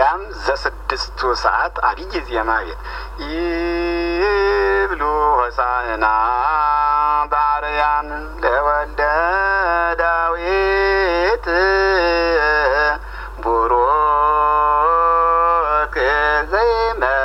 ማርያም ዘ6 ሰዓት አብይ ዜማ ቤት ይብሉ ሆሳዕና በአርያም ለወልደ ዳዊት ቡሩክ ዘይመ